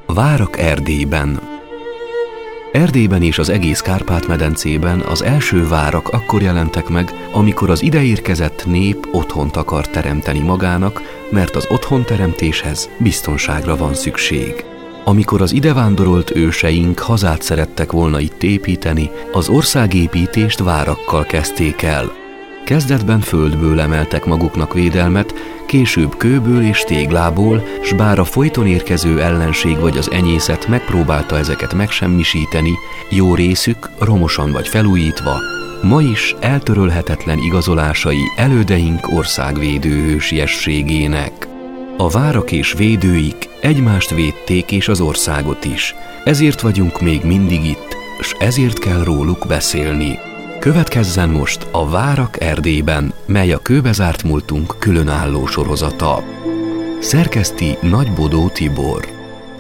Várak Erdélyben. Erdélyben és az egész Kárpát-medencében az első várak akkor jelentek meg, amikor az ideérkezett nép otthont akar teremteni magának, mert az otthonteremtéshez biztonságra van szükség. Amikor az idevándorolt őseink hazát szerettek volna itt építeni, az országépítést várakkal kezdték el. Kezdetben földből emeltek maguknak védelmet, később kőből és téglából, s bár a folyton érkező ellenség vagy az enyészet megpróbálta ezeket megsemmisíteni, jó részük, romosan vagy felújítva, ma is eltörölhetetlen igazolásai elődeink országvédő hősiességének. A várak és védőik egymást védték és az országot is, ezért vagyunk még mindig itt, s ezért kell róluk beszélni. Következzen most a Várak Erdélyben, mely a kőbezárt múltunk különálló sorozata. Szerkeszti Nagybodó Tibor.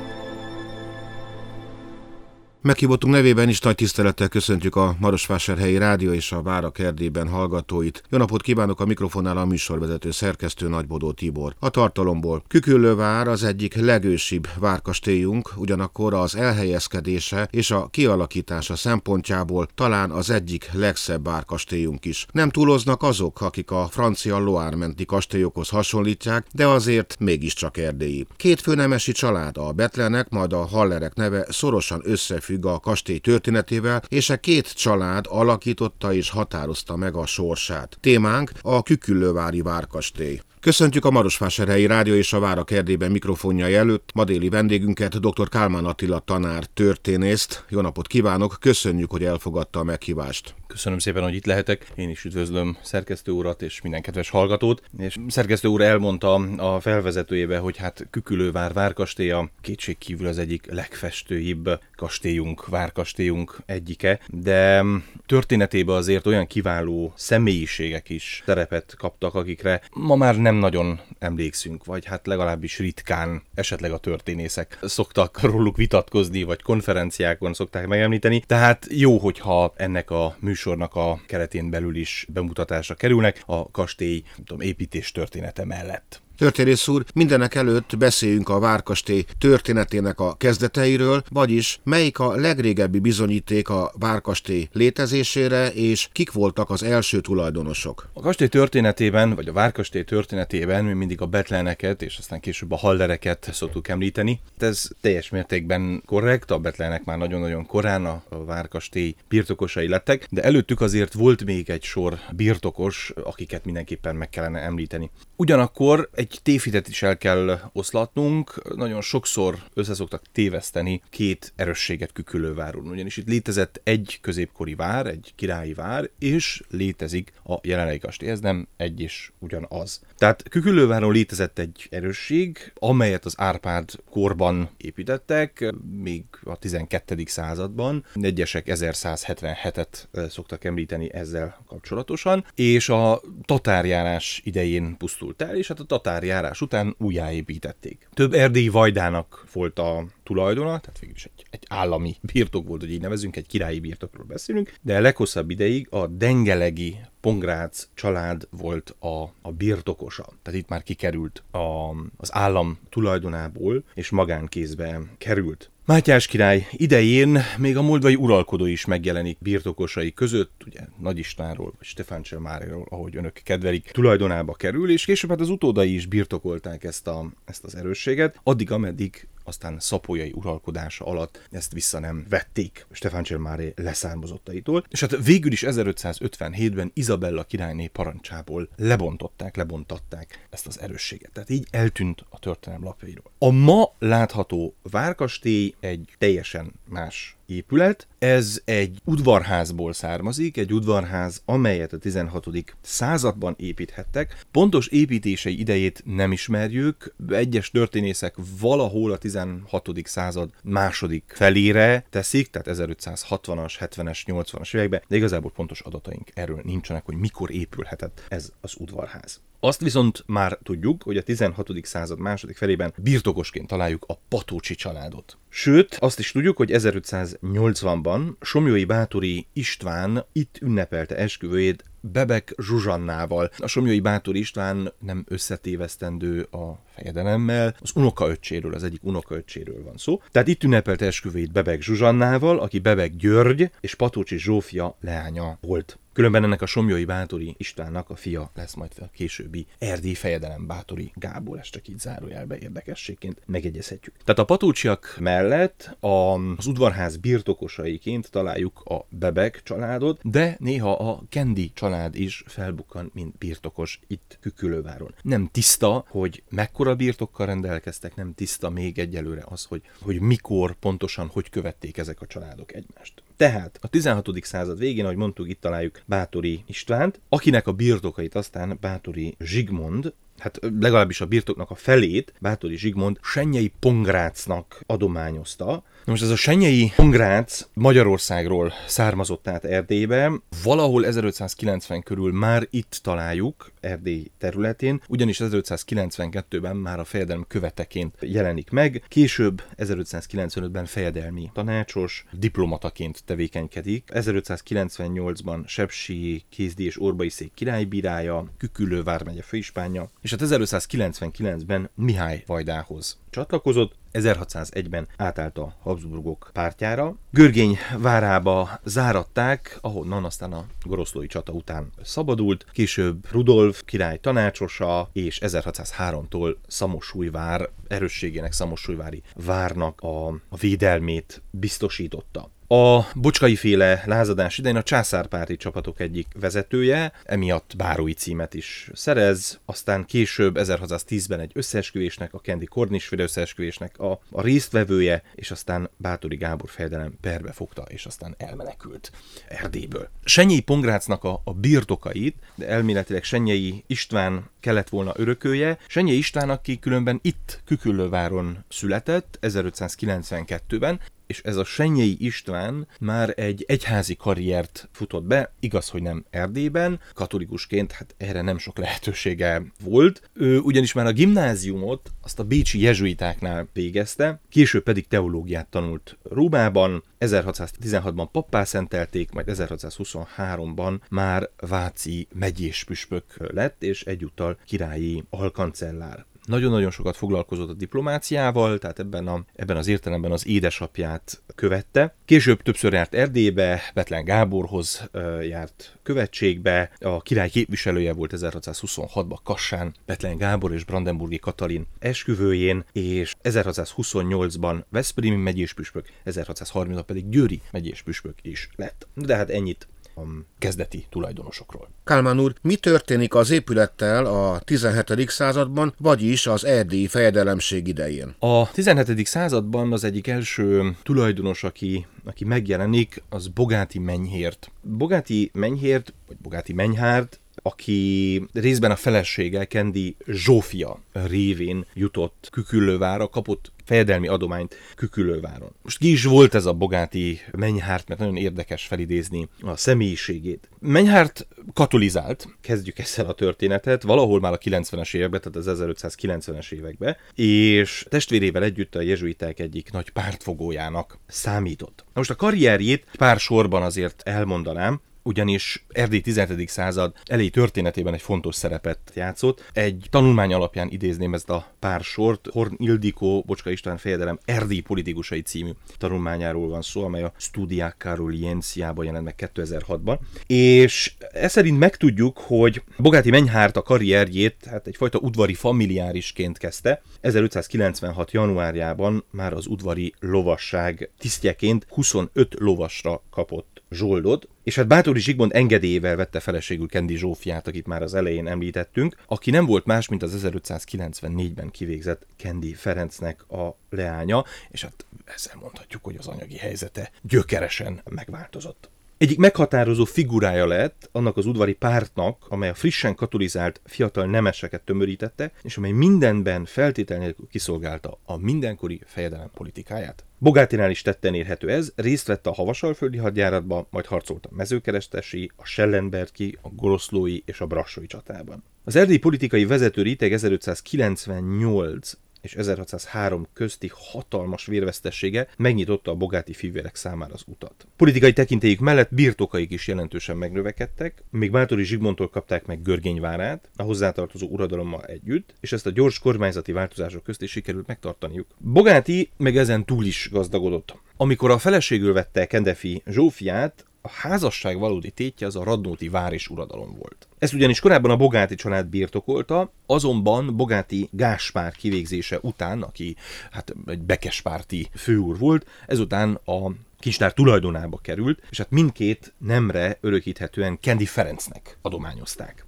Meghívottunk nevében is nagy tisztelettel köszöntjük a Marosvásárhelyi Rádió és a Várak Erdélyben hallgatóit. Jó napot kívánok, a mikrofonnál a műsorvezető szerkesztő Nagybodó Tibor. A tartalomból: Küküllővár az egyik legősibb várkastélyunk, ugyanakkor az elhelyezkedése és a kialakítása szempontjából talán az egyik legszebb várkastélyunk is. Nem túloznak azok, akik a francia Loire menti kastélyokhoz hasonlítják, de azért mégiscsak erdélyi. Két főnemesi család, a Bethlenek, majd a Hallerek neve szorosan összefügg a kastély történetével, és a két család alakította és határozta meg a sorsát. Témánk a Küküllővári várkastély. Köszöntjük a Marosvásárhelyi Rádió és a Várak Erdélyben mikrofonjai előtt ma déli vendégünket, dr. Kálmán Attila tanár, történészt. Jó napot kívánok, köszönjük, hogy elfogadta a meghívást. Köszönöm szépen, hogy itt lehetek. Én is üdvözlöm szerkesztő urat és minden kedves hallgatót. És szerkesztő úr elmondta a felvezetőjébe, hogy hát Küküllővár várkastélya kétségkívül az egyik legfestőibb kastélyunk, várkastélyunk egyike, de történetében azért olyan kiváló személyiségek is szerepet kaptak, akikre ma már nem nagyon emlékszünk, vagy hát legalábbis ritkán, esetleg a történészek szoktak róluk vitatkozni, vagy konferenciákon szokták megemlíteni. Tehát jó, hogyha ennek a műsornak a keretén belül is bemutatásra kerülnek a kastély építés története mellett. Történész úr, mindenek előtt beszéljünk a várkastély történetének a kezdeteiről, vagyis melyik a legrégebbi bizonyíték a várkastély létezésére, és kik voltak az első tulajdonosok? A kastély történetében, vagy a várkastély történetében mi mindig a Bethleneket, és aztán később a Hallereket szoktuk említeni. Ez teljes mértékben korrekt, a Bethlenek már nagyon-nagyon korán a várkastély birtokosai lettek, de előttük azért volt még egy sor birtokos, akiket mindenképpen meg kellene említeni. Ugyanakkor egy tévhitet is el kell oszlatnunk, nagyon sokszor összeszoktak téveszteni két erősséget Küküllőváron, ugyanis itt létezett egy középkori vár, egy királyi vár, és létezik a jelenlegi kastély, ez nem egy és ugyanaz. Tehát Küküllőváron létezett egy erősség, amelyet az Árpád korban építettek, még a 12. században, egyesek 1177-et szoktak említeni ezzel kapcsolatosan, és a tatárjárás idején pusztult el, és hát a tatárjárás után újjáépítették. Több erdélyi vajdának volt a tulajdona, tehát végülis egy állami birtok volt, hogy így nevezünk, egy királyi birtokról beszélünk, de leghosszabb ideig a dengelegi Pongrác család volt a birtokosa. Tehát itt már kikerült az állam tulajdonából, és magánkézbe került. Mátyás király idején még a moldvai uralkodó is megjelenik birtokosai között, ugye Nagy Istvánról, vagy Stefáncel Máriáról, ahogy önök kedvelik, tulajdonába kerül, és később hát az utódai is birtokolták ezt az erősséget, addig, ameddig aztán szapolyai uralkodása alatt ezt vissza nem vették Stefáncel Mária leszármazottaitól, és hát végül is 1557-ben Izabella királyné parancsából lebontatták ezt az erősséget. Tehát így eltűnt a történelem lapjairól. A ma látható várkastély egy teljesen más épület. Ez egy udvarházból származik, egy udvarház, amelyet a 16. században építhettek. Pontos építései idejét nem ismerjük, egyes történészek valahol a 16. század második felére teszik, tehát 1560-as, 70-es, 80-as években, de igazából pontos adataink erről nincsenek, hogy mikor épülhetett ez az udvarház. Azt viszont már tudjuk, hogy a 16. század második felében birtokosként találjuk a Patócsi családot. Sőt, azt is tudjuk, hogy 1580-ban Somlyói Báthori István itt ünnepelte esküvőjét Bebek Zsuzsannával. A Somlyói Báthori István nem összetévesztendő a fejedelemmel, az unokaöccséről, az egyik unokaöccséről van szó. Tehát itt ünnepelte esküvét Bebek Zsuzsannával, aki Bebek György és Patócsi Zsófia leánya volt. Különben ennek a Somlyói Báthori Istvánnak a fia lesz majd a későbbi erdélyi fejedelem Báthori Gábor, ezt csak így zárójelbe érdekességként megjegyezhetjük. Tehát a Patócsiak mellett az udvarház birtokosaiként találjuk a Bebek családot, de néha a Kendi család is felbukkan, mint birtokos itt Küküllőváron. Nem tiszta, hogy mekkora birtokkal rendelkeztek, nem tiszta még egyelőre az, hogy mikor pontosan hogy követték ezek a családok egymást. Tehát a 16. század végén, ahogy mondtuk, itt találjuk Báthori Istvánt, akinek a birtokait aztán Báthori Zsigmond, hát legalábbis a birtoknak a felét Báthori Zsigmond Sennyei Pongrácnak adományozta. Na most ez a Sennyei Pongrác Magyarországról származott át Erdélybe, valahol 1590 körül már itt találjuk Erdély területén, ugyanis 1592-ben már a fejedelem követeként jelenik meg, később 1595-ben fejedelmi tanácsos, diplomataként tevékenykedik, 1598-ban sepsii, kézdi és orbai szék királybírája, Küküllő vármegye főispánja, és hát 1599-ben Mihály vajdához csatlakozott, 1601-ben átállt a Habsburgok pártjára. Görgény várába záratták, ahonnan aztán a goroszlói csata után szabadult, később Rudolf király tanácsosa, és 1603-tól Szamosújvár erősségének Szamosújvári várnak a védelmét biztosította. A Bocskai-féle lázadás idején a császárpárti csapatok egyik vezetője, emiatt bárói címet is szerez, aztán később 1610-ben egy összeesküvésnek, a Kendi Kornisféle összeesküvésnek a résztvevője, és aztán Báthori Gábor fejedelem perbe fogta, és aztán elmenekült Erdélyből. Sennyei Pongrácnak a birtokait, de elméletileg Sennyei István kellett volna örökölje. Sennyei István, aki különben itt Küküllőváron született 1592-ben, és ez a Sennyei István már egy egyházi karriert futott be, igaz, hogy nem Erdélyben, katolikusként hát erre nem sok lehetősége volt. Ő ugyanis már a gimnáziumot azt a bécsi jezsuitáknál végezte, később pedig teológiát tanult Rómában, 1616-ban pappá szentelték, majd 1623-ban már váci megyéspüspök lett, és egyúttal királyi alkancellár. Nagyon-nagyon sokat foglalkozott a diplomáciával, tehát ebben az értelemben az édesapját követte. Később többször járt Erdélybe, Bethlen Gáborhoz járt követségbe, a király képviselője volt 1626-ban Kassán, Bethlen Gábor és Brandenburgi Katalin esküvőjén, és 1628-ban veszprémi megyéspüspök, 1630-ban pedig győri megyéspüspök is lett. De hát ennyit a kezdeti tulajdonosokról. Kálmán úr, mi történik az épülettel a 17. században, vagyis az erdélyi fejedelemség idején? A 17. században az egyik első tulajdonos, aki megjelenik, az Bogáti Menyhért. Bogáti Menyhért, vagy Bogáti Menyhárd, aki részben a felesége Kendi Zsófia révén jutott Küküllővárra, kapott fejedelmi adományt Küküllőváron. Most ki is volt ez a Bogáti Menyhárt, mert nagyon érdekes felidézni a személyiségét. Menyhárt katolizált, kezdjük ezzel a történetet, valahol már a 90-es években, tehát az 1590-es években, és testvérével együtt a jezsuiták egyik nagy pártfogójának számított. Most a karrierjét pár sorban azért elmondanám, ugyanis Erdély 17. század elejé történetében egy fontos szerepet játszott. Egy tanulmány alapján idézném ezt a pár sort. Horn Ildikó, Bocskai István fejedelem Erdély politikusai című tanulmányáról van szó, amely a Studia Caroliensiában jelent meg 2006-ban. És ez szerint megtudjuk, hogy Bogáti Menyhárt a karrierjét hát egyfajta udvari familiárisként kezdte. 1596. januárjában már az udvari lovasság tisztjeként 25 lovasra kapott zsoldot, és hát Báthori Zsigmond engedélyével vette feleségül Kendi Zsófiát, akit már az elején említettünk, aki nem volt más, mint az 1594-ben kivégzett Kendi Ferencnek a leánya, és hát ezzel mondhatjuk, hogy az anyagi helyzete gyökeresen megváltozott. Egyik meghatározó figurája lett annak az udvari pártnak, amely a frissen katolizált fiatal nemeseket tömörítette, és amely mindenben feltétel nélkül kiszolgálta a mindenkori fejedelem politikáját. Bogátinál is tetten érhető ez, részt vett a havasalföldi hadjáratban, majd harcolt a mezőkeresztesi, a Schellenbergi, a goroszlói és a brassói csatában. Az erdélyi politikai vezető réteg 1598 és 1603 közti hatalmas vérvesztessége megnyitotta a Bogáti fivérek számára az utat. Politikai tekintélyük mellett birtokaik is jelentősen megnövekedtek, még Báthory Zsigmondtól kapták meg Görgény várát, a hozzátartozó uradalommal együtt, és ezt a gyors kormányzati változások közt is sikerült megtartaniuk. Bogáti meg ezen túl is gazdagodott. Amikor a feleségül vette Kendefi Zsófiát, a házasság valódi tétje az a radnóti vár és uradalom volt. Ezt ugyanis korábban a Bogáti család birtokolta, azonban Bogáti Gáspár kivégzése után, aki egy bekespárti főúr volt, ezután a kincstár tulajdonába került, és mindkét nemre örökíthetően Kendi Ferencnek adományozták.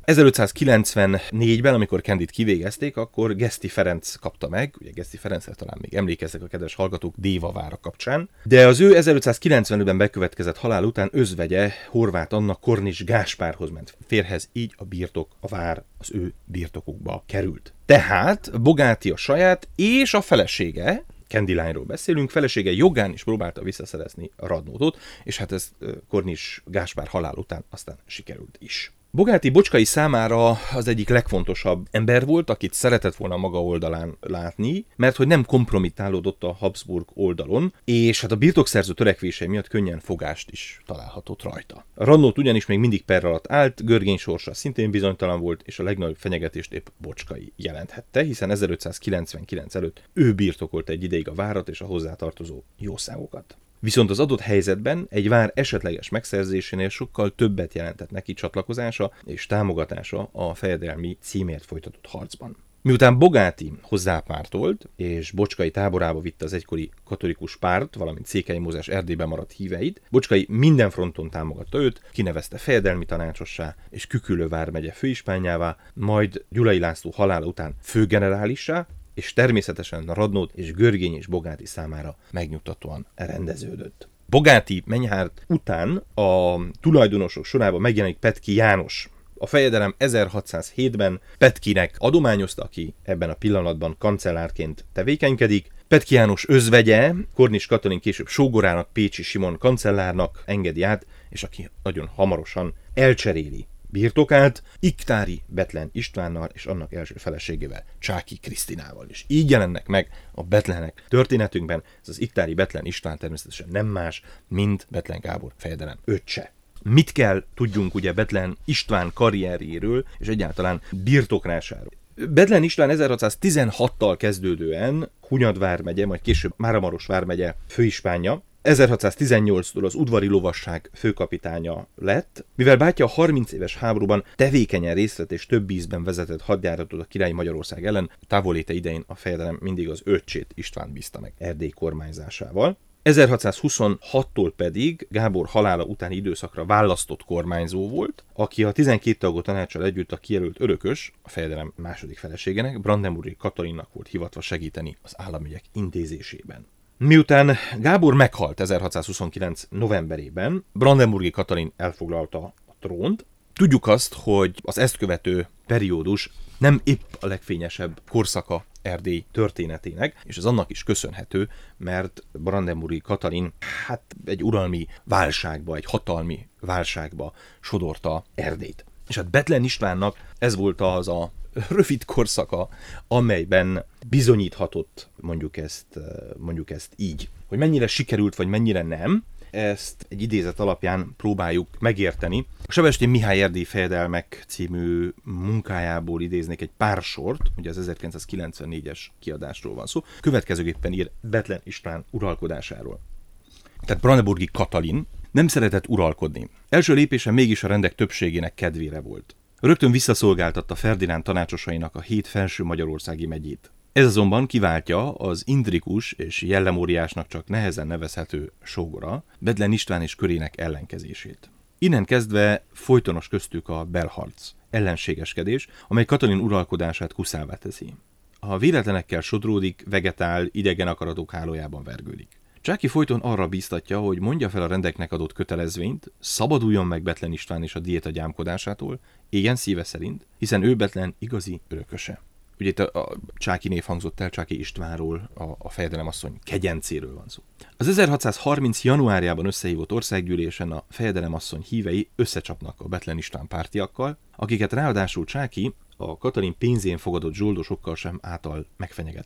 1594-ben, amikor Kendit kivégezték, akkor Geszti Ferenc kapta meg, ugye Geszti Ferencre talán még emlékeznek a kedves hallgatók Déva vára kapcsán, de az ő 1595-ben bekövetkezett halál után özvegye Horváth Anna Kornis Gáspárhoz ment férhez, így a birtok, a vár az ő birtokukba került. Tehát Bogáti a saját és a felesége, Kendi lányról beszélünk, felesége jogán is próbálta visszaszerezni a radnótot, és ez Kornis Gáspár halál után aztán sikerült is. Bogáti Bocskai számára az egyik legfontosabb ember volt, akit szeretett volna maga oldalán látni, mert hogy nem kompromittálódott a Habsburg oldalon, és a birtokszerző törekvései miatt könnyen fogást is találhatott rajta. A radnót ugyanis még mindig per alatt állt, Görgény sorsa szintén bizonytalan volt, és a legnagyobb fenyegetést épp Bocskai jelenthette, hiszen 1599 előtt ő birtokolta egy ideig a várat és a hozzátartozó jószágokat. Viszont az adott helyzetben egy vár esetleges megszerzésénél sokkal többet jelentett neki csatlakozása és támogatása a fejedelmi címért folytatott harcban. Miután Bogáti hozzápártolt, és Bocskai táborába vitte az egykori katolikus párt, valamint Székely Mózes Erdélyben maradt híveit, Bocskai minden fronton támogatta őt, kinevezte fejedelmi tanácsossá és Küküllő vármegye főispánjává, majd Gyulai László halála után főgenerálissá, és természetesen a radnót és Görgény és Bogáti számára megnyugtatóan rendeződött. Bogáti Menyhárt után a tulajdonosok sorában megjelenik Petki János. A fejedelem 1607-ben Petkinek adományozta, aki ebben a pillanatban kancellárként tevékenykedik. Petki János özvegye, Kornis Katalin később sógorának, Pécsi Simon kancellárnak engedi át, és aki nagyon hamarosan elcseréli birtokát Iktári Bethlen Istvánnal és annak első feleségével, Csáky Krisztinával. És így jelennek meg a Bethlenek történetünkben. Ez az Iktári Bethlen István természetesen nem más, mint Bethlen Gábor fejedelem öccse. Mit kell tudjunk ugye Bethlen István karrierjéről és egyáltalán birtoklásáról? Bethlen István 1616-tal kezdődően Hunyad vármegye, majd később Máramaros vármegye főispánja, 1618-tól az udvari lovasság főkapitánya lett, mivel bátyja a 30 éves háborúban tevékenyen részt vett és több ízben vezetett hadjáratot a királyi Magyarország ellen, távolléte idején a fejedelem mindig az öccsét István bízta meg Erdély kormányzásával. 1626-tól pedig Gábor halála utáni időszakra választott kormányzó volt, aki a 12 tagú tanácssal együtt a kijelölt örökös, a fejedelem második feleségének, Brandenburgi Katalinnak volt hivatva segíteni az államügyek intézésében. Miután Gábor meghalt 1629. novemberében, Brandenburgi Katalin elfoglalta a trónt. Tudjuk azt, hogy az ezt követő periódus nem épp a legfényesebb korszaka Erdély történetének, és ez annak is köszönhető, mert Brandenburgi Katalin egy uralmi válságba, egy hatalmi válságba sodorta Erdélyt. És Bethlen Istvánnak ez volt az a rövid korszaka, amelyben bizonyíthatott, mondjuk ezt így. Hogy mennyire sikerült, vagy mennyire nem, ezt egy idézet alapján próbáljuk megérteni. A Sebestyén Mihály Erdélyi fejedelmek című munkájából idéznék egy pár sort, ugye az 1994-es kiadásról van szó, következőképpen ír Bethlen István uralkodásáról. Tehát Brandenburgi Katalin nem szeretett uralkodni. Első lépése mégis a rendek többségének kedvére volt. Rögtön visszaszolgáltatta Ferdinánd tanácsosainak a 7 felső magyarországi megyét. Ez azonban kiváltja az intrikus és jellemóriásnak csak nehezen nevezhető sógora, Bethlen István és körének ellenkezését. Innen kezdve folytonos köztük a belharc, ellenségeskedés, amely Katalin uralkodását kuszává teszi. Ha véletlenekkel sodródik, vegetál, idegen akaratok hálójában vergődik. Csáky folyton arra bíztatja, hogy mondja fel a rendeknek adott kötelezvényt, szabaduljon meg Bethlen István és a diéta gyámkodásától, éljen szíve szerint, hiszen ő Bethlen igazi örököse. Ugye itt a Csáky név hangzott el, Csáky Istvánról, a fejedelemasszony kegyencéről van szó. Az 1630. januárjában összehívott országgyűlésen a fejedelemasszony hívei összecsapnak a Bethlen István pártiakkal, akiket ráadásul Csáky a Katalin pénzén fogadott zsoldosokkal sem által megfenyegetni.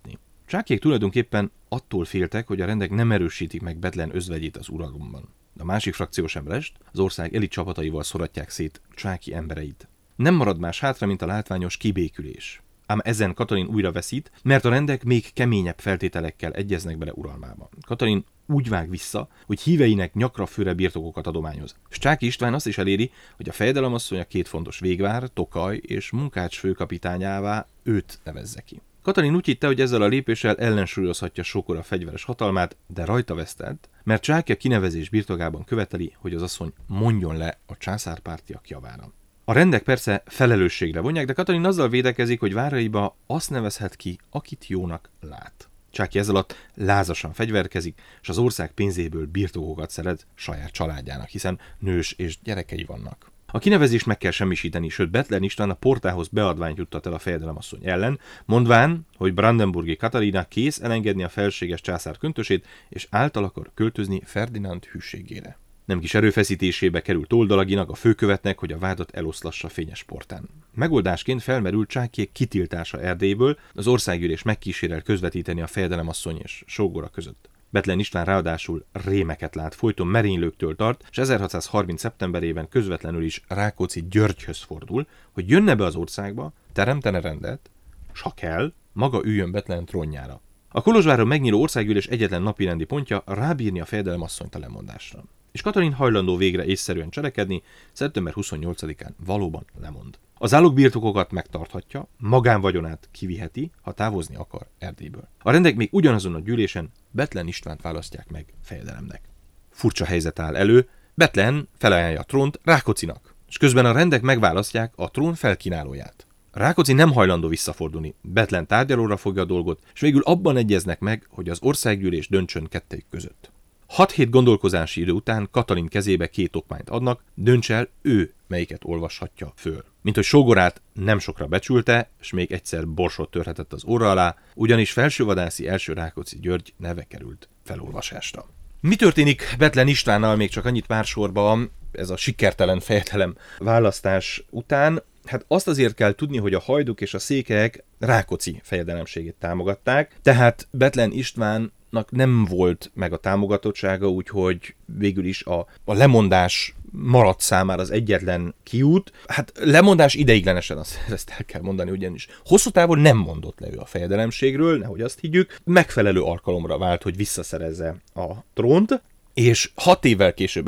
Csákyék tulajdonképpen attól féltek, hogy a rendek nem erősítik meg Bethlen özvegyét az uralomban. De a másik frakció sem rest, az ország elit csapataival szoratják szét Csáky embereit. Nem marad más hátra, mint a látványos kibékülés. Ám ezen Katalin újra veszít, mert a rendek még keményebb feltételekkel egyeznek bele uralmába. Katalin úgy vág vissza, hogy híveinek nyakra főre birtokokat adományoz. És Csáky István azt is eléri, hogy a fejedelemasszony a 2 fontos végvár, Tokaj és Munkács főkapitányává őt nevezze ki. Katalin úgy hitte, hogy ezzel a lépéssel ellensúlyozhatja sokora fegyveres hatalmát, de rajta vesztett, mert Csáky a kinevezés birtokában követeli, hogy az asszony mondjon le a császárpártiak javára. A rendek persze felelősségre vonják, de Katalin azzal védekezik, hogy váraiba azt nevezhet ki, akit jónak lát. Csáky ez alatt lázasan fegyverkezik, és az ország pénzéből birtokokat szeret saját családjának, hiszen nős és gyerekei vannak. A kinevezést meg kell semmisíteni, sőt Bethlen István a portához beadványt juttat el a fejedelemasszony ellen, mondván, hogy brandenburgi Katalina kész elengedni a felséges császár köntösét, és által akar költözni Ferdinánd hűségére. Nem kis erőfeszítésébe került Toldalaginak, a főkövetnek, hogy a vádat eloszlassa fényes portán. Megoldásként felmerült Csákyék kitiltása Erdélyből, az országgyűlés megkísérel közvetíteni a fejedelemasszony és sógora között. Bethlen István ráadásul rémeket lát, folyton merénylőktől tart, és 1630. szeptemberében közvetlenül is Rákóczi Györgyhöz fordul, hogy jönne be az országba, teremtene rendet, s ha kell, maga üljön Bethlen trónjára. A Kolozsváron megnyíló országgyűlés egyetlen napirendi pontja rábírni a fejedelemasszonyt a lemondásra. És Katalin hajlandó végre észszerűen cselekedni, szeptember 28-án valóban lemond. Az álogbirtokokat megtarthatja, magánvagyonát kiviheti, ha távozni akar Erdélyből. A rendek még ugyanazon a gyűlésen Bethlen Istvánt választják meg fejedelemnek. Furcsa helyzet áll elő, Bethlen felajánlja a trónt Rákóczinak, és közben a rendek megválasztják a trón felkínálóját. Rákóczi nem hajlandó visszafordulni, Bethlen tárgyalóra fogja a dolgot, és végül abban egyeznek meg, hogy az országgyűlés döntsön kettejük között. 6 hét gondolkozási idő után Katalin kezébe 2 okmányt adnak, dönts el ő, melyiket olvashatja föl. Mint hogy sógorát nem sokra becsülte, és még egyszer borsot törhetett az orra alá, ugyanis felsővadászi első Rákóczi György neve került felolvasásra. Mi történik Bethlen Istvánnal még csak annyit pár sorban, ez a sikertelen fejedelem választás után? Hát azt azért kell tudni, hogy a hajduk és a székelyek Rákóczi fejedelemségét támogatták, tehát Bethlen Istvánnak nem volt meg a támogatottsága, úgyhogy végül is a lemondás maradt számára az egyetlen kiút. Hát lemondás ideiglenesen, ezt el kell mondani, ugyanis hosszú távon nem mondott le ő a fejedelemségről, nehogy azt higgyük, megfelelő alkalomra vált, hogy visszaszerezze a trónt, és 6 évvel később,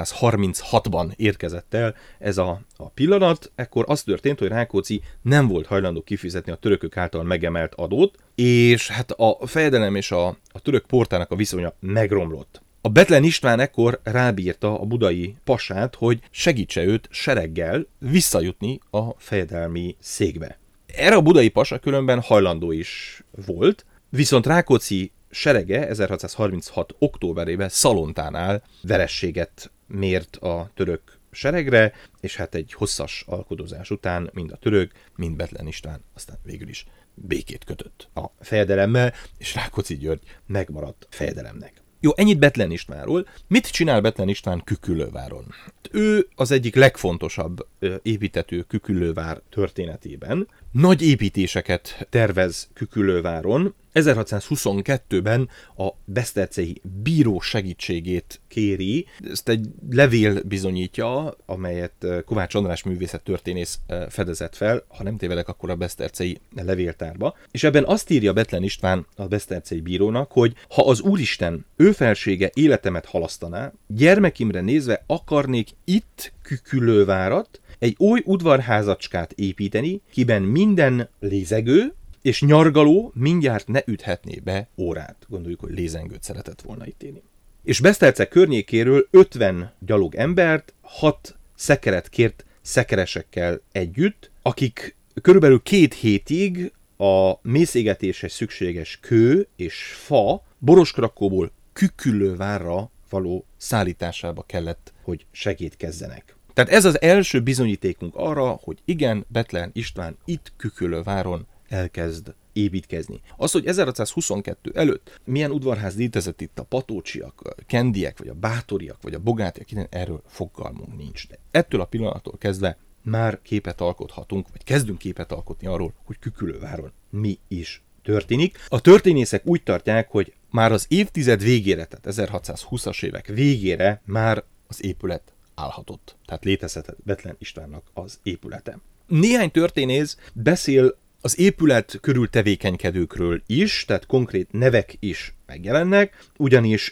1636-ban érkezett el ez a pillanat, ekkor az történt, hogy Rákóczi nem volt hajlandó kifizetni a törökök által megemelt adót, és hát a fejedelem és a török portának a viszonya megromlott. A Bethlen István ekkor rábírta a budai pasát, hogy segítse őt sereggel visszajutni a fejedelmi székbe. Erre a budai pasa különben hajlandó is volt, viszont Rákóczi serege 1636. októberében Szalontánál verességet mért a török seregre, és hát egy hosszas alkudozás után mind a török, mind Bethlen István aztán végül is békét kötött a fejedelemmel, és Rákóczi György megmaradt fejedelemnek. Jó, ennyit Bethlen Istvánról. Mit csinál Bethlen István Küküllőváron? Ő az egyik legfontosabb építető Küküllővár történetében. Nagy építéseket tervez Küküllőváron. 1622-ben a besztercei bíró segítségét kéri. Ezt egy levél bizonyítja, amelyet Kovács András művészettörténész fedezett fel, ha nem tévedek, akkor a besztercei levéltárba. És ebben azt írja Bethlen István a besztercei bírónak, hogy ha az Úristen ő felsége életemet halasztaná, gyermekimre nézve akarnék itt Küküllővárat, egy új udvarházacskát építeni, kiben minden lézegő és nyargaló mindjárt ne üthetné be órát. Gondoljuk, hogy lézengőt szeretett volna itt élni. És Beszterce környékéről 50 gyalog embert, 6 szekeret kért szekeresekkel együtt, akik körülbelül 2 hétig a mészégetéshez szükséges kő és fa Boroskrakóból Küküllővárra való szállításába kellett, hogy segítkezzenek. Tehát ez az első bizonyítékunk arra, hogy igen, Bethlen István itt Küküllőváron elkezd építkezni. Az, hogy 1622 előtt milyen udvarház létezett itt a Patócsiak, Kendiek, vagy a Bátoriak, vagy a Bogátiak, erről fogalmunk nincs. De ettől a pillanattól kezdve már képet alkothatunk, vagy kezdünk képet alkotni arról, hogy Küküllőváron mi is történik. A történészek úgy tartják, hogy már az évtized végére, tehát 1620-as évek végére már az épület állhatott. Tehát létezhetett Bethlen Istvánnak az épülete. Néhány történész beszél az épület körül tevékenykedőkről is, tehát konkrét nevek is megjelennek, ugyanis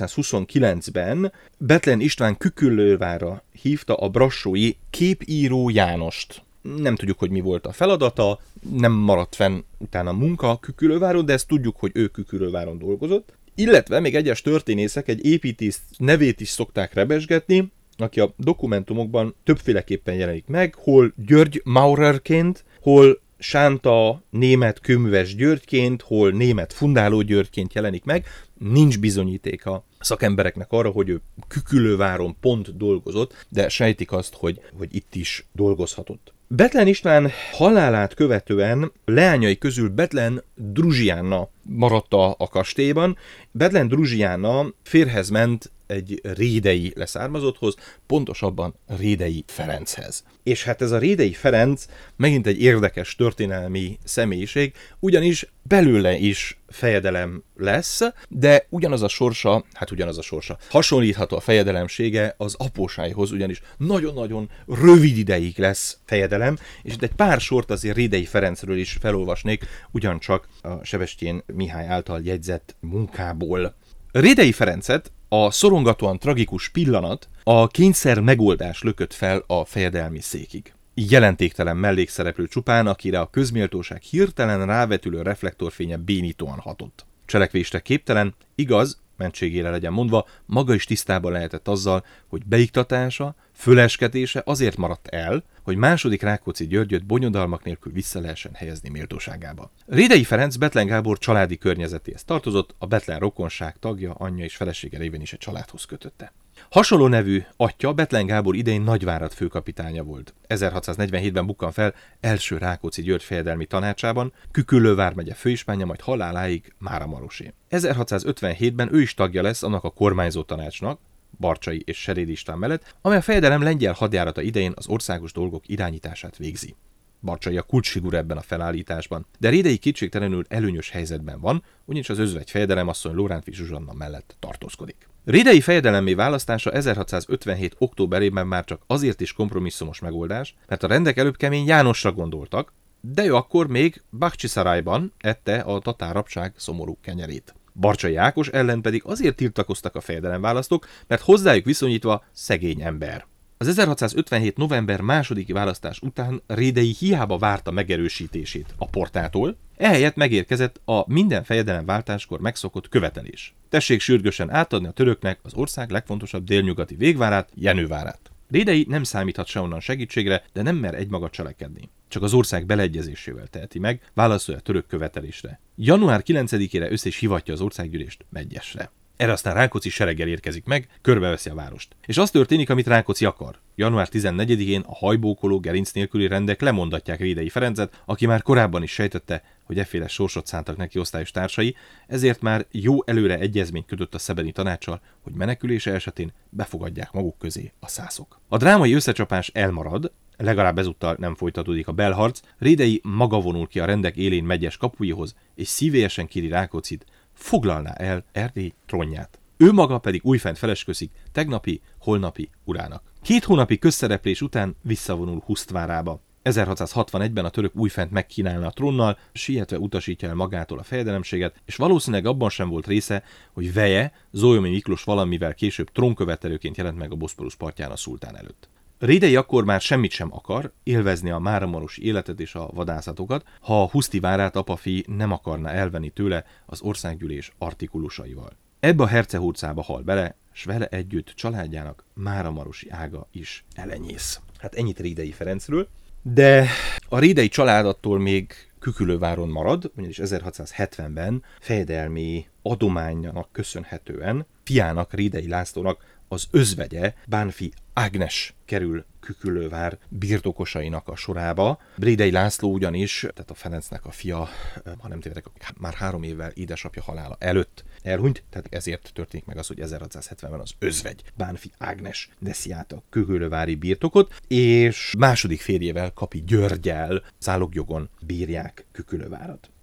1629-ben Bethlen István Küküllővárra hívta a brassói képíró Jánost. Nem tudjuk, hogy mi volt a feladata, nem maradt fenn utána munka Küküllőváron, de ezt tudjuk, hogy ő Küküllőváron dolgozott. Illetve még egyes történészek egy építész nevét is szokták rebesgetni, aki a dokumentumokban többféleképpen jelenik meg, hol György Maurerként, hol Sánta német kőműves Györgyként, hol német Fundáló Györgyként jelenik meg. Nincs bizonyíték a szakembereknek arra, hogy ő Küküllőváron pont dolgozott, de sejtik azt, hogy itt is dolgozhatott. Bethlen István halálát követően leányai közül Bethlen Druzsianna maradt a kastélyban. Bethlen Druzsianna férhez ment egy rédei leszármazotthoz, pontosabban Rédei Ferenchez. És hát ez a Rédei Ferenc megint egy érdekes történelmi személyiség, ugyanis belőle is fejedelem lesz, de ugyanaz a sorsa, hasonlítható a fejedelemsége az apósáihoz, ugyanis nagyon-nagyon rövid ideig lesz fejedelem, és itt egy pár sort azért Rédei Ferencről is felolvasnék, ugyancsak a Sebestyén Mihály által jegyzett munkából. Rédei Ferencet a szorongatóan tragikus pillanat, a kényszer megoldás lökött fel a fejedelmi székig. Jelentéktelen mellékszereplő csupán, akire a közméltóság hirtelen rávetülő reflektorfénye bénítóan hatott. Cselekvésre képtelen, igaz, mentségére legyen mondva, maga is tisztában lehetett azzal, hogy beiktatása, föleskedése azért maradt el, hogy második Rákóczi Györgyöt bonyodalmak nélkül vissza lehessen helyezni méltóságába. Rédei Ferenc Bethlen Gábor családi környezetéhez tartozott, a Bethlen rokonság tagja, anyja és felesége révén is egy családhoz kötötte. Hasonló nevű atya Bethlen Gábor idején Nagyvárad főkapitánya volt. 1647-ben bukkan fel első Rákóczi György fejedelmi tanácsában, Küküllő vármegye főispánja, majd haláláig Máramarosé. 1657-ben ő is tagja lesz annak a kormányzó tanácsnak, Barcsay és Serédi István mellett, amely a fejedelem lengyel hadjárata idején az országos dolgok irányítását végzi. Barcsay a kulcsfigura ebben a felállításban, de Rédei kétségtelenül előnyös helyzetben van, ugyanis az özvegy fejedelem asszony Lórántfi Zsuzsanna mellett tartózkodik. Rédei fejedelemmé választása 1657. októberében már csak azért is kompromisszumos megoldás, mert a rendek előbb Kemény Jánosra gondoltak, de ő akkor még Bakhcsiszarajban ette a tatárapság szomorú kenyerét. Barcsay Ákos ellen pedig azért tiltakoztak a fejedelemválasztók, mert hozzájuk viszonyítva szegény ember. Az 1657. november második választás után Rédei hiába várta megerősítését a portától, ehelyett megérkezett a minden fejedelemváltáskor megszokott követelés. Tessék sürgősen átadni a töröknek az ország legfontosabb délnyugati végvárát, Jenővárát. Rédei nem számíthat se onnan segítségre, de nem mer egymaga cselekedni. Csak az ország beleegyezésével teheti meg, válaszolja a török követelésre. Január 9-ére össze is hivatja az országgyűlést Medgyesre. Erre aztán Rákóczi sereggel érkezik meg, körbeveszi a várost. És az történik, amit Rákóczi akar. Január 14-én a hajbókoló, gerinc nélküli rendek lemondatják Rédei Ferencet, aki már korábban is sejtette, hogy efféle sorsot szántak neki osztályos társai, ezért már jó előre egyezményt kötött a szebeni tanácssal, hogy menekülése esetén befogadják maguk közé a szászok. A drámai összecsapás elmarad, legalább ezúttal nem folytatódik a belharc, Rédei maga vonul ki a rendek élén Medgyes kapuihoz, és szívélyesen kéri Rákóczit, foglalná el Erdély trónját. Ő maga pedig újfent felesküszik tegnapi, holnapi urának. 2 hónapi közszereplés után visszavonul Husztvárába. 1661-ben a török újfent megkínálna a trónnal, sietve utasítja el magától a fejedelemséget, és valószínűleg abban sem volt része, hogy veje, Zólyomi Miklós valamivel később trónkövetelőként jelent meg a Boszporusz partján a szultán előtt. Rédei akkor már semmit sem akar, élvezni a máramarosi életet és a vadászatokat, ha a Huszti várát apafi nem akarná elvenni tőle az országgyűlés artikulusaival. Ebbe a hercehurcába hal bele, s vele együtt családjának máramarosi ága is elenyész. Hát ennyit Rédei Ferencről, de a Rédei család attól még Küküllőváron marad, ugyanis 1670-ben fejedelmi adományának köszönhetően fiának, Rédei Lászlónak az özvegye, Bánffy Ágnes kerül Küküllővár birtokosainak a sorába. Rédei László ugyanis, tehát a Ferencnek a fia, ha nem tévedek, már 3 évvel édesapja halála előtt elhunyt, tehát ezért történik meg az, hogy 1670-ben az özvegy Bánffy Ágnes veszi át a küküllővári birtokot, és második férjével, Kapi Györggyel zálogjogon bírják Küküllővárat.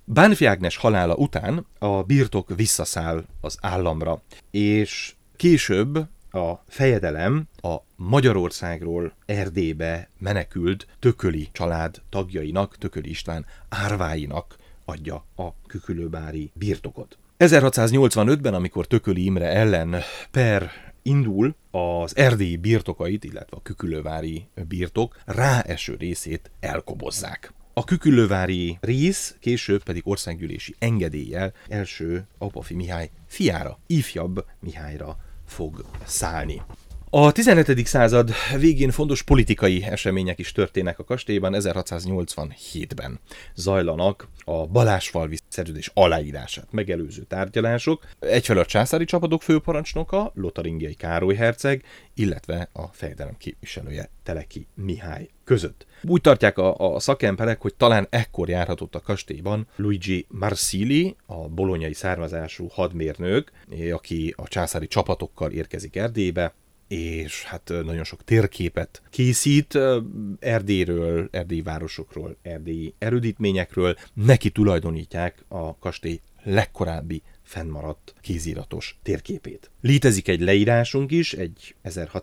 Bánffy Ágnes halála után a birtok visszaszáll az államra, és később a fejedelem a Magyarországról Erdélybe menekült Tököli család tagjainak, Tököli István árváinak adja a kükülővári birtokot. 1685-ben, amikor Tököli Imre ellen per indul, az erdélyi birtokait, illetve a kükülővári birtok ráeső részét elkobozzák. A kükülővári rész később pedig országgyűlési engedéllyel első Apafi Mihály fiára, ifjabb Mihályra fog szállni. A 17. század végén fontos politikai események is történnek a kastélyban. 1687-ben zajlanak a Balázsfalvi szerződés aláírását megelőző tárgyalások. Egyfelől a császári csapatok főparancsnoka, Lotaringiai Károly herceg, illetve a fejedelem képviselője, Teleki Mihály között. Úgy tartják a szakemberek, hogy talán ekkor járhatott a kastélyban Luigi Marsili, a bolonyai származású hadmérnök, aki a császári csapatokkal érkezik Erdélybe, és hát nagyon sok térképet készít Erdélyről, erdélyi városokról, erdélyi erődítményekről. Neki tulajdonítják a kastély legkorábbi fennmaradt kéziratos térképét. Létezik egy leírásunk is, egy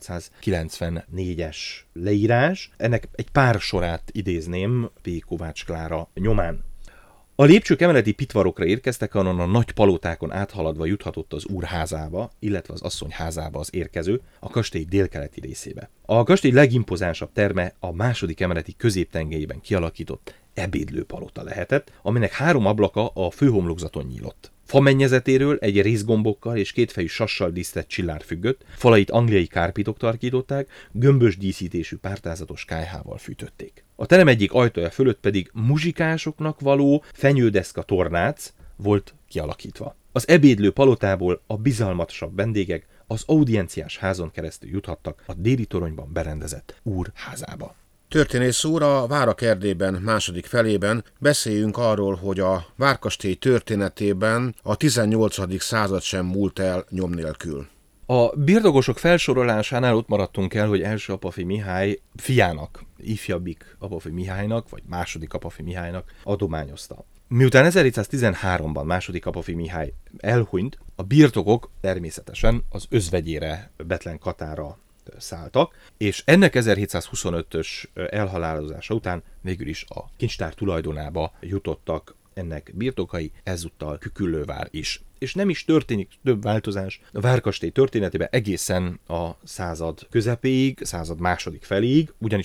1694-es leírás. Ennek egy pár sorát idézném P. Kovács Klára nyomán. A lépcsők emeleti pitvarokra érkeztek, ahonnan a nagy palotákon áthaladva juthatott az úr házába, illetve az asszony házába az érkező, a kastély délkeleti részébe. A kastély legimpozánsabb terme a második emeleti középtengelyében kialakított ebédlőpalota lehetett, aminek 3 ablaka a főhomlokzaton nyílott. Famennyezetéről egy részgombokkal és kétfejű sassal díszített csillár függött, falait angliai kárpitok tarkították, gömbös díszítésű pártázatos kályhával fűtötték. A terem egyik ajtaja fölött pedig muzsikásoknak való fenyődeszka tornác volt kialakítva. Az ebédlő palotából a bizalmatosabb vendégek az audienciás házon keresztül juthattak a déli toronyban berendezett úr házába. Történész úr, a Várak Erdélyben második felében beszéljünk arról, hogy a várkastély történetében a 18. század sem múlt el nyom nélkül. A birtokosok felsorolásánál ott maradtunk el, hogy első Apafi Mihály fiának, ifjabbik Apafi Mihálynak, vagy második Apafi Mihálynak adományozta. Miután 1713-ban második Apafi Mihály elhunyt, a birtokok természetesen az özvegyére, Bethlen Katára szálltak, és ennek 1725-ös elhalálozása után végül is a kincstár tulajdonába jutottak ennek birtokai, ezúttal Küküllővár is. És nem is történik több változás a várkastély történetében egészen a század közepéig, század második feléig, ugyanis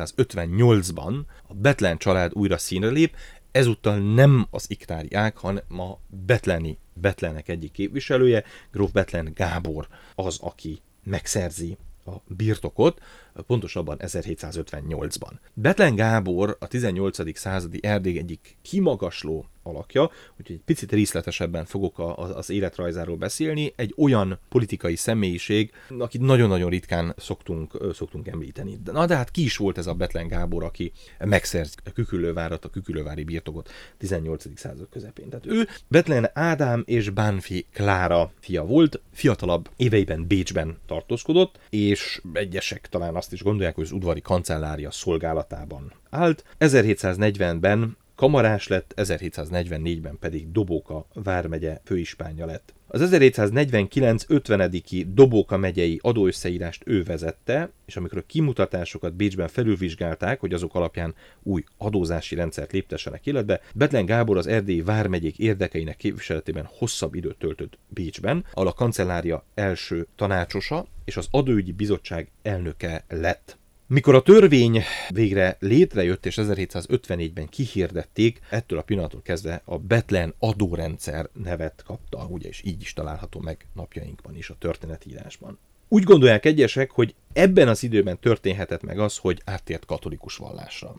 1758-ban a Bethlen család újra színre lép, ezúttal nem az iktári ág, hanem a Bethlenek egyik képviselője, gróf Bethlen Gábor az, aki megszerzi a birtokot, pontosabban 1758-ban. Bethlen Gábor a 18. századi Erdély egyik kimagasló alakja, úgyhogy egy picit részletesebben fogok az életrajzáról beszélni. Egy olyan politikai személyiség, akit nagyon-nagyon ritkán szoktunk említeni. Na de hát ki is volt ez a Bethlen Gábor, aki megszerzi a Küküllővárat, a küküllővári birtokot 18. század közepén. Tehát ő Bethlen Ádám és Bánffy Klára fia volt, fiatalabb éveiben Bécsben tartózkodott, és egyesek talán azt is gondolják, hogy az udvari kancellária szolgálatában állt. 1740-ben kamarás lett, 1744-ben pedig Dobóka vármegye főispánja lett. Az 1749-50. Dobóka megyei adóösszeírást ő vezette, és amikor a kimutatásokat Bécsben felülvizsgálták, hogy azok alapján új adózási rendszert léptessenek életbe, Bethlen Gábor az erdélyi vármegyék érdekeinek képviseletében hosszabb időt töltött Bécsben, ahol a kancellária első tanácsosa és az adóügyi bizottság elnöke lett. Mikor a törvény végre létrejött és 1754-ben kihirdették, ettől a pillanattól kezdve a Bethlen adórendszer nevet kapta, ugye, és így is található meg napjainkban is a történetírásban. Úgy gondolják egyesek, hogy ebben az időben történhetett meg az, hogy áttért katolikus vallásra.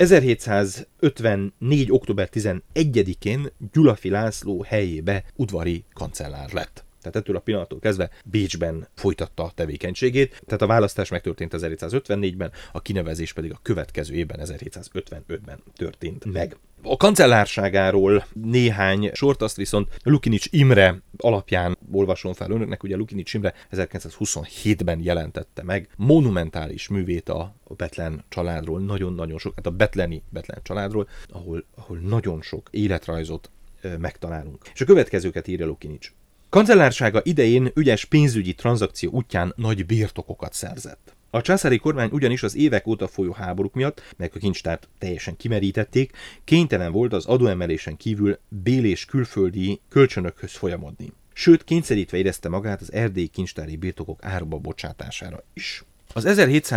1754. október 11-én Gyulafy László helyébe udvari kancellár lett. Tehát ettől a pillanattól kezdve Bécsben folytatta a tevékenységét, tehát a választás megtörtént 1754-ben, a kinevezés pedig a következő évben, 1755-ben történt meg. A kancellárságáról néhány sort, azt viszont Lukinich Imre alapján olvasom fel önöknek. Ugye Lukinich Imre 1927-ben jelentette meg monumentális művét a Bethlen családról, nagyon-nagyon sok, hát a bethleni Bethlen családról, ahol nagyon sok életrajzot megtalálunk. És a következőket írja Lukinich. Kancellársága idején ügyes pénzügyi tranzakció útján nagy birtokokat szerzett. A császári kormány ugyanis az évek óta folyó háborúk miatt, melyek a kincstárt teljesen kimerítették, kénytelen volt az adóemelésen kívül bél- és külföldi kölcsönökhöz folyamodni. Sőt, kényszerítve érezte magát az erdélyi kincstári birtokok áruba bocsátására is. Az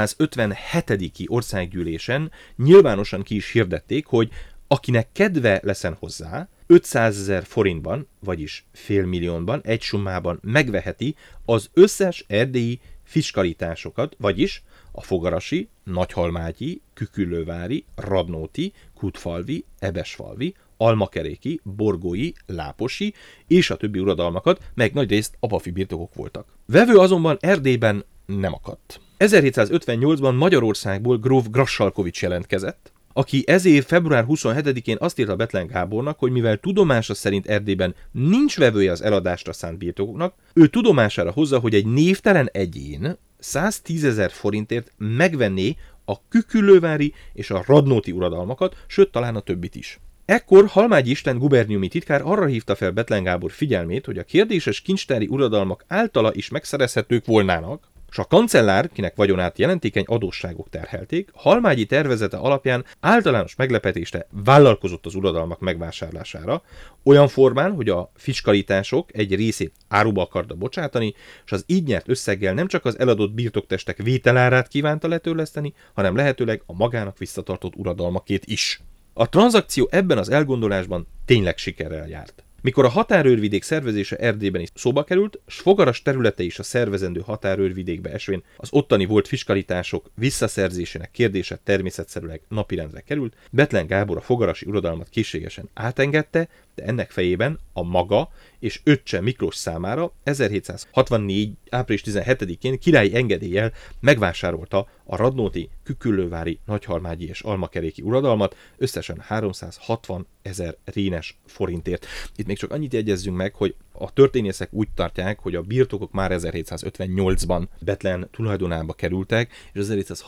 1757. országgyűlésen nyilvánosan ki is hirdették, hogy akinek kedve leszen hozzá, 500 000 forintban, vagyis félmilliónban, egy summában megveheti az összes erdélyi fiskalitásokat, vagyis a fogarasi, nagyhalmátyi, küküllővári, radnóti, kútfalvi, ebesfalvi, almakeréki, borgói, láposi és a többi uradalmakat, meg nagyrészt apafi birtokok voltak. Vevő azonban Erdélyben nem akadt. 1758-ban Magyarországból gróf Grassalkovics jelentkezett, aki ez év február 27-én azt írta Bethlen Gábornak, hogy mivel tudomása szerint Erdélyben nincs vevője az eladásra szánt birtokoknak, ő tudomására hozza, hogy egy névtelen egyén 110 000 forintért megvenné a küküllővári és a radnóti uradalmakat, sőt talán a többit is. Ekkor Halmágyi István guberniumi titkár arra hívta fel Bethlen Gábor figyelmét, hogy a kérdéses kincstári uradalmak általa is megszerezhetők volnának, és a kancellár, kinek vagyonát jelentékeny adósságok terhelték, Halmágyi tervezete alapján általános meglepetésre vállalkozott az uradalmak megvásárlására, olyan formán, hogy a fiskalitások egy részét áruba akarta bocsátani, és az így nyert összeggel nem csak az eladott birtoktestek vételárát kívánta letörleszteni, hanem lehetőleg a magának visszatartott uradalmakét is. A tranzakció ebben az elgondolásban tényleg sikerrel járt. Mikor a határőrvidék szervezése Erdélyben is szóba került, s Fogaras területe is a szervezendő határőrvidékbe esvén az ottani volt fiskalitások visszaszerzésének kérdése természetszerűleg napirendre került, Bethlen Gábor a fogarasi uradalmat készségesen átengedte, de ennek fejében a maga és öccse Miklós számára 1764. április 17-én királyi engedéllyel megvásárolta a radnóti, küküllővári, nagyhalmágyi és almakeréki uradalmat összesen 360 000 rénes forintért. Itt még csak annyit jegyezzünk meg, hogy a történészek úgy tartják, hogy a birtokok már 1758-ban Bethlen tulajdonába kerültek, és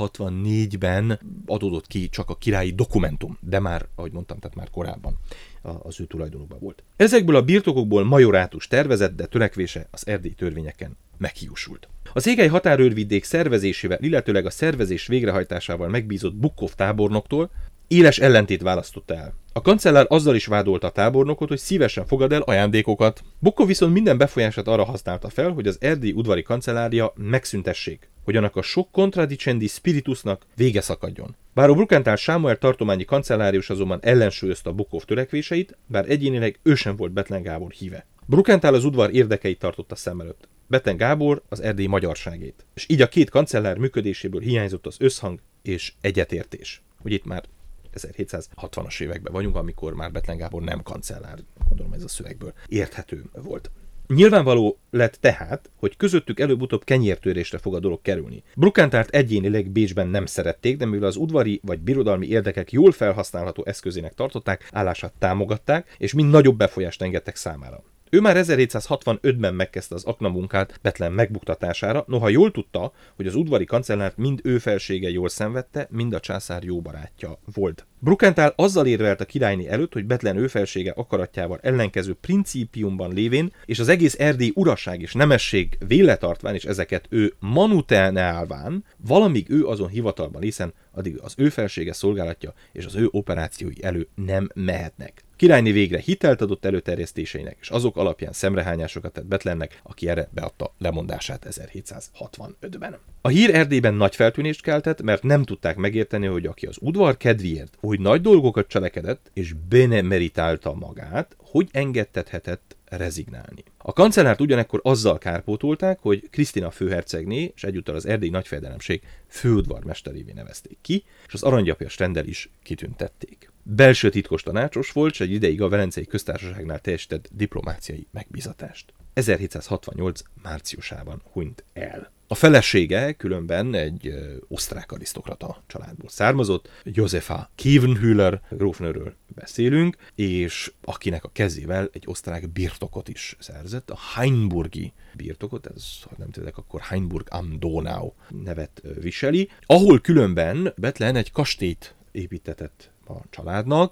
1764-ben adódott ki csak a királyi dokumentum, de már, ahogy mondtam, tehát már korábban az ő tulajdonukban volt. Ezekből a birtokokból majorátus tervezett, de törekvése az erdélyi törvényeken meghiúsult. A székely határőrvidék szervezésével, illetőleg a szervezés végrehajtásával megbízott Bukkov tábornoktól éles ellentét választotta el. A kancellár azzal is vádolta a tábornokot, hogy szívesen fogad el ajándékokat. Bukkov viszont minden befolyását arra használta fel, hogy az erdélyi udvari kancellária megszüntessék, hogy annak a sok contradicendi spiritusnak vége szakadjon. Bár a Brukenthal Sámuel tartományi kancellárius azonban ellensúlyozta Bukkov törekvéseit, bár egyénileg ő sem volt Bethlen Gábor híve. Brukenthal az udvar érdekeit tartotta szem előtt, Bethlen Gábor az erdélyi magyarságét, és így a két kancellár működéséből hiányzott az összhang és egyetértés. Hogy itt már 1760-as években vagyunk, amikor már Bethlen Gábor nem kancellár, gondolom ez a szövegből érthető volt. Nyilvánvaló lett tehát, hogy közöttük előbb-utóbb kenyértörésre fog a dolog kerülni. Brukenthalt egyénileg Bécsben nem szerették, de mivel az udvari vagy birodalmi érdekek jól felhasználható eszközének tartották, állását támogatták, és mind nagyobb befolyást engedtek számára. Ő már 1765-ben megkezdte az aknamunkát Bethlen megbuktatására, noha jól tudta, hogy az udvari kancellárt mind ő felsége jól szenvedte, mind a császár jó barátja volt. Brukenthal azzal érvelt a királyné előtt, hogy Bethlen ő felsége akaratjával ellenkező principiumban lévén, és az egész erdélyi uraság és nemesség véletartván, és ezeket ő manuteneálván, valamíg ő azon hivatalban hiszen, addig az ő felsége szolgálatja és az ő operációi elő nem mehetnek. Királyné végre hitelt adott előterjesztéseinek, és azok alapján szemrehányásokat tett Bethlennek, aki erre beadta lemondását 1765-ben. A hír Erdélyben nagy feltűnést keltett, mert nem tudták megérteni, hogy aki az udvar kedvéért hogy nagy dolgokat cselekedett, és benemeritálta magát, hogy engedtethetett rezignálni. A kancellárt ugyanekkor azzal kárpótolták, hogy Krisztina főhercegné és egyúttal az erdélyi nagyfejedelemség főudvarmesterévé nevezték ki, és az aranygyapjas renddel is kitüntették. belső titkos tanácsos volt, és egy ideig a Velencei Köztársaságnál teljesített diplomáciai megbízatást. 1768. márciusában hunyt el. A felesége különben egy osztrák arisztokrata családból származott, Josefa Kiewenhüller grófnőről beszélünk, és akinek a kezével egy osztrák birtokot is szerzett, a Hainburgi birtokot, ez, ha nem tévedek, akkor Hainburg am Donau nevet viseli, ahol különben Bethlen egy kastélyt építetett a családnak,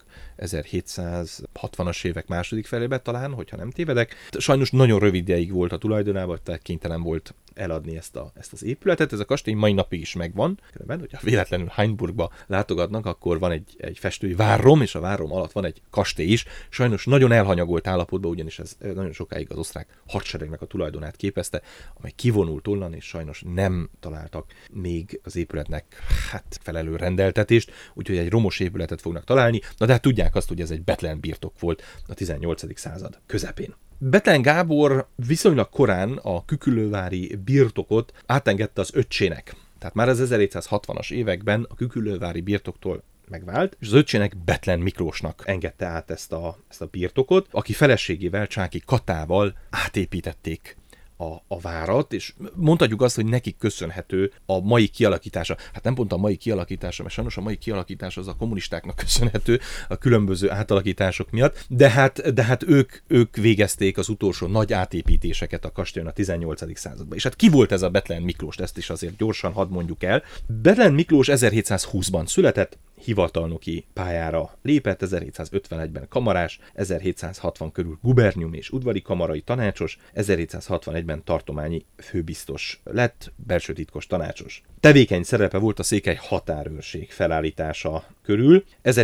1760-as évek második felébe talán, hogyha nem tévedek. Sajnos nagyon rövid ideig volt a tulajdonában, tehát kénytelen volt eladni ezt az épületet. Ez a kastély mai napig is megvan. Különben, hogyha véletlenül Hainburgba látogatnak, akkor van egy festői várrom, és a várrom alatt van egy kastély is. Sajnos nagyon elhanyagolt állapotban, ugyanis ez nagyon sokáig az osztrák hadseregnek a tulajdonát képezte, amely kivonult onnan, és sajnos nem találtak még az épületnek felelő rendeltetést, úgyhogy egy romos épületet fognak találni. Na de hát tudják azt, hogy ez egy Bethlen birtok volt a 18. század közepén. Bethlen Gábor viszonylag korán a küküllővári birtokot átengedte az öccsének. Tehát már az 1760-as években a küküllővári birtoktól megvált, és az öccsének Bethlen Miklósnak engedte át ezt a birtokot, aki feleségével, Csáky Katával átépítették a várat, és mondhatjuk azt, hogy nekik köszönhető a mai kialakítása. Hát nem pont a mai kialakítása, mert sajnos a mai kialakítás az a kommunistáknak köszönhető a különböző átalakítások miatt, de hát ők végezték az utolsó nagy átépítéseket a kastélyon a 18. században. És hát ki volt ez a Bethlen Miklós? Ezt is azért gyorsan hadd mondjuk el. Bethlen Miklós 1720-ban született, hivatalnoki pályára lépett, 1751-ben kamarás, 1760 körül gubernium és udvari kamarai tanácsos, 1761-ben tartományi főbiztos lett, belső titkos tanácsos. Tevékeny szerepe volt a székely határőrség felállítása körül.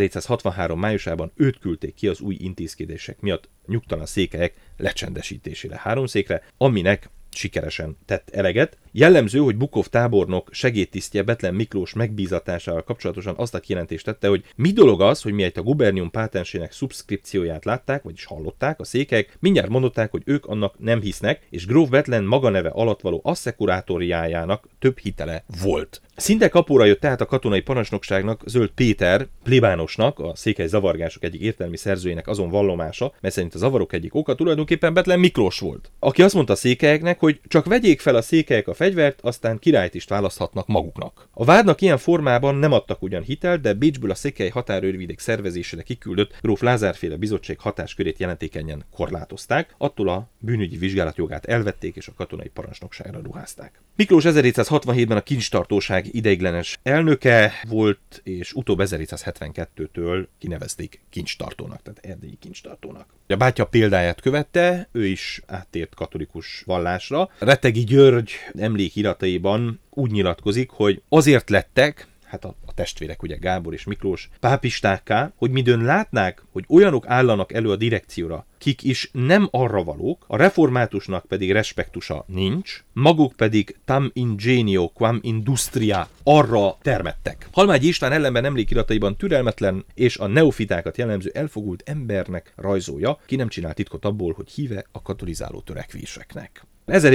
1763 májusában őt küldték ki az új intézkedések miatt nyugtalan székelyek lecsendesítésére Háromszékre, aminek sikeresen tett eleget. Jellemző, hogy Bukov tábornok segédtisztje Bethlen Miklós megbízatásával kapcsolatosan azt a kijelentést tette, hogy mi dolog az, hogy miért a gubernium pátensének szubszkripcióját látták, vagyis hallották a székelyek, mindjárt mondották, hogy ők annak nem hisznek, és gróf Bethlen maga neve alatt való asszekurátoriájának több hitele volt. Szinte kapóra jött tehát a katonai parancsnokságnak Zöld Péter, plébánosnak, a székely zavargások egyik értelmi szerzőjének azon vallomása, mert szerint a zavarok egyik oka tulajdonképpen Bethlen Miklós volt, aki azt mondta a székelyeknek, hogy csak vegyék fel a székelyek a fegyvert, aztán királyt is választhatnak maguknak. A vádnak ilyen formában nem adtak ugyan hitelt, de Bécsből a székely határőrvidék szervezésére kiküldött gróf Lázár-féle bizottság hatáskörét jelentékenyen korlátozták, attól a bűnügyi vizsgálatjogát elvették és a katonai parancsnokságra ruházták. Miklós 1767-ben a kincstartóság ideiglenes elnöke volt, és utóbb 1772-től kinevezték kincstartónak, tehát erdélyi kincstartónak. A bátyja példáját követte, ő is áttért katolikus vallásra. Retegi György emlékirataiban úgy nyilatkozik, hogy azért lettek, hát a testvérek, ugye Gábor és Miklós, pápistákká, hogy midőn látnák, hogy olyanok állanak elő a direkcióra, kik is nem arra valók, a reformátusnak pedig respektusa nincs, maguk pedig tam ingenio quam industria arra termettek. Halmágyi István ellenben emlékirataiban türelmetlen és a neofitákat jellemző elfogult embernek rajzolja, ki nem csinál titkot abból, hogy híve a katolizáló törekvéseknek.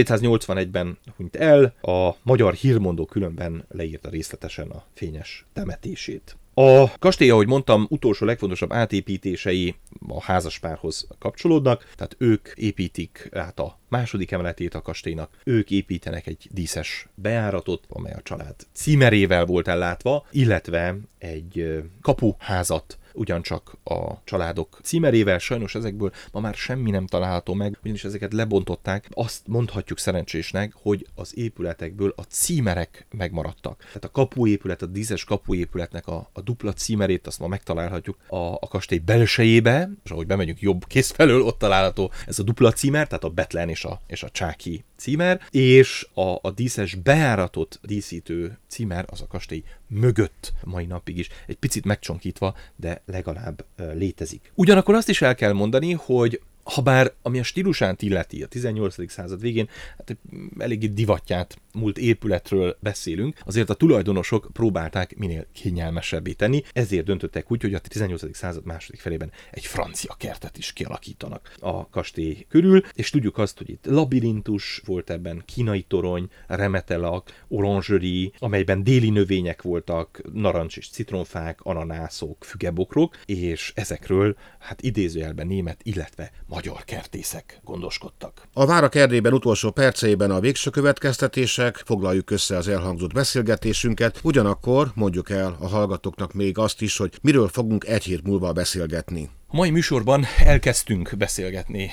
1781-ben hunyt el, a Magyar Hírmondó különben leírta részletesen a fényes temetését. A kastély, ahogy mondtam, utolsó legfontosabb átépítései a házaspárhoz kapcsolódnak, tehát ők építik át a második emeletét a kastélynak, ők építenek egy díszes bejáratot, amely a család címerével volt ellátva, illetve egy kapuházat, ugyancsak a családok címerével. Sajnos ezekből ma már semmi nem található meg, ugyanis ezeket lebontották. Azt mondhatjuk szerencsésnek, hogy az épületekből a címerek megmaradtak. Tehát a kapuépület, a díszes kapuépületnek a dupla címerét azt ma megtalálhatjuk a kastély belsejébe, és ahogy bemegyünk jobb kéz felől, ott található ez a dupla címer, tehát a Bethlen és a Csáky címer, és a díszes bejáratot díszítő címer az a kastély mögött mai napig is, egy picit megcsonkítva, de legalább létezik. Ugyanakkor azt is el kell mondani, hogy Habár, ami a stílusát illeti, a 18. század végén, hát eléggé divatját múlt épületről beszélünk, azért a tulajdonosok próbálták minél kényelmesebbé tenni, ezért döntöttek úgy, hogy a 18. század második felében egy francia kertet is kialakítanak a kastély körül, és tudjuk azt, hogy itt labirintus volt ebben, kínai torony, remetelak, orangerie, amelyben déli növények voltak, narancs és citronfák, ananászok, fügebokrok, és ezekről hát idézőjelben német, illetve magyar kertészek gondoskodtak. A Várak Erdélyben utolsó perceiben a végső következtetések, foglaljuk össze az elhangzott beszélgetésünket, ugyanakkor mondjuk el a hallgatóknak még azt is, hogy miről fogunk egy hét múlva beszélgetni. A mai műsorban elkezdtünk beszélgetni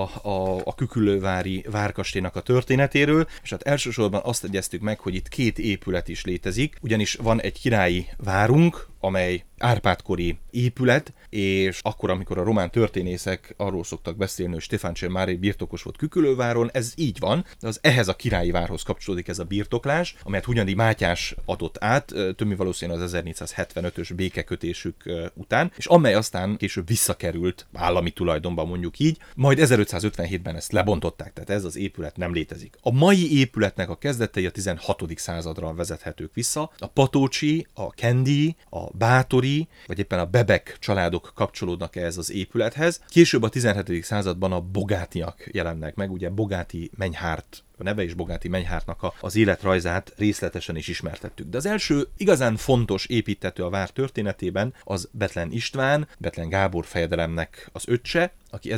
a küküllővári várkastélynak a történetéről, és hát elsősorban azt egyeztük meg, hogy itt két épület is létezik, ugyanis van egy királyi várunk, amely Árpád-kori épület, és akkor, amikor a román történészek arról szoktak beszélni, hogy Stefán Cel Mare birtokos volt Küküllőváron, ez így van, de ehhez a királyi várhoz kapcsolódik ez a birtoklás, amelyet Hunyadi Mátyás adott át, többé valószínűleg az 1475-ös békekötésük után, és amely aztán később visszakerült állami tulajdonba, mondjuk így, majd 1557-ben ezt lebontották, tehát ez az épület nem létezik. A mai épületnek a kezdetei a 16. századra vezethetők vissza. A Patócsi, a Kendi, a Bátori, vagy éppen a Bebek családok kapcsolódnak ehhez az épülethez. Később a 17. században a Bogátiak jelennek meg, ugye Bogáti Menyhárt, a neve is Bogáti Menyhártnak az életrajzát részletesen is ismertettük. De az első igazán fontos építtető a vár történetében az Bethlen István, Bethlen Gábor fejedelemnek az öccse, aki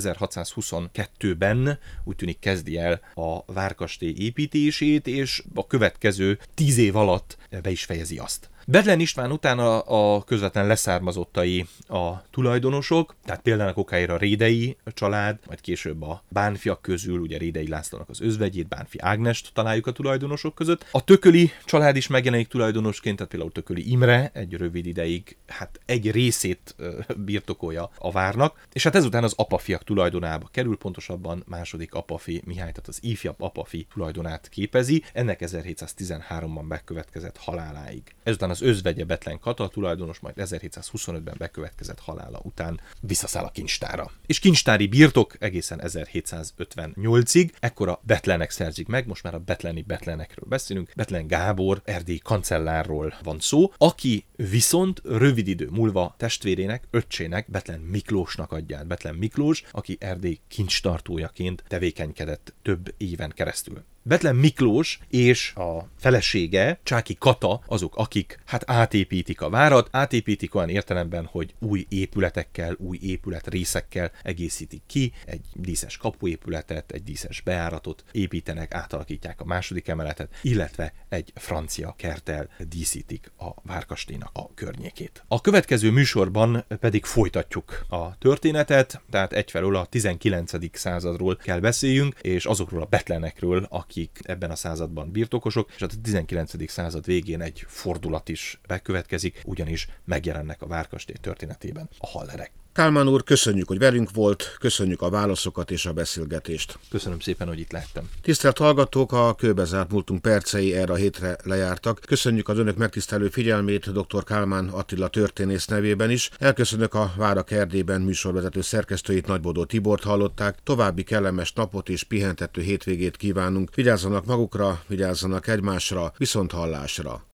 1622-ben úgy tűnik kezdi el a várkastély építését, és a következő 10 év alatt be is fejezi azt. Bethlen István utána a közvetlen leszármazottai a tulajdonosok, tehát például okáért a Rédei család, majd később a Bánfiak közül, ugye Rédei Lászlónak az özvegyét, Bánfi Ágnest találjuk a tulajdonosok között. A Tököli család is megjelenik tulajdonosként, tehát például Tököli Imre egy rövid ideig, hát egy részét birtokolja a várnak, és hát ezután az apafiak tulajdonába kerül, pontosabban második apafi Mihály, tehát az ifjabb apafi tulajdonát képezi, ennek 1713-ban bekövetkezett haláláig. Ezután az özvegye Bethlen Kata tulajdonos, majd 1725-ben bekövetkezett halála után visszaszáll a kincstára. És kincstári birtok egészen 1758-ig, ekkor a Bethlenek szerzik meg, most már a betlenekről beszélünk, Bethlen Gábor erdélyi kancellárról van szó, aki viszont rövid idő múlva testvérének, öccsének, Bethlen Miklósnak adja át. Bethlen Miklós, aki Erdély kincstartójaként tevékenykedett több éven keresztül. Bethlen Miklós és a felesége, Csáky Kata, azok, akik hát átépítik a várat, átépítik olyan értelemben, hogy új épületekkel, új épületrészekkel egészítik ki, egy díszes kapuépületet, egy díszes bejáratot építenek, átalakítják a második emeletet, illetve egy francia kerttel díszítik a várkastélynak a környékét. A következő műsorban pedig folytatjuk a történetet, tehát egyfelől a 19. századról kell beszéljünk, és azokról a Bethlenekről, akik ebben a században birtokosok, és a 19. század végén egy fordulat is bekövetkezik, ugyanis megjelennek a várkastély történetében a hallerek. Kálmán úr, köszönjük, hogy velünk volt, köszönjük a válaszokat és a beszélgetést. Köszönöm szépen, hogy itt lehettem. Tisztelt hallgatók, a Kőbezárt múltunk percei erre a hétre lejártak. Köszönjük az önök megtisztelő figyelmét dr. Kálmán Attila történész nevében is. Elköszönök a Várak Erdélyben műsorvezető szerkesztőjét, Nagybodó Tibort hallották. További kellemes napot és pihentető hétvégét kívánunk. Vigyázzanak magukra, vigyázzanak egymásra, viszonthallásra.